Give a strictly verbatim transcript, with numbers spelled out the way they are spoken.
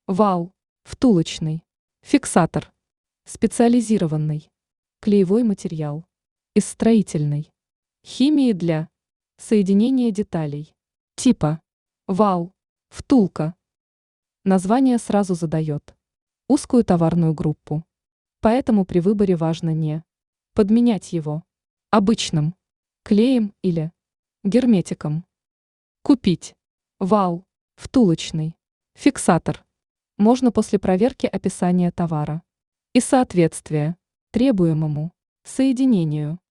Вал, втулочный, фиксатор, специализированный, клеевой материал, из строительной, химии для соединения деталей, типа вал, втулка. Название сразу задает узкую товарную группу, поэтому при выборе важно не подменять его обычным клеем или герметиком. Купить вал, втулочный, фиксатор можно после проверки описания товара и соответствия требуемому соединению.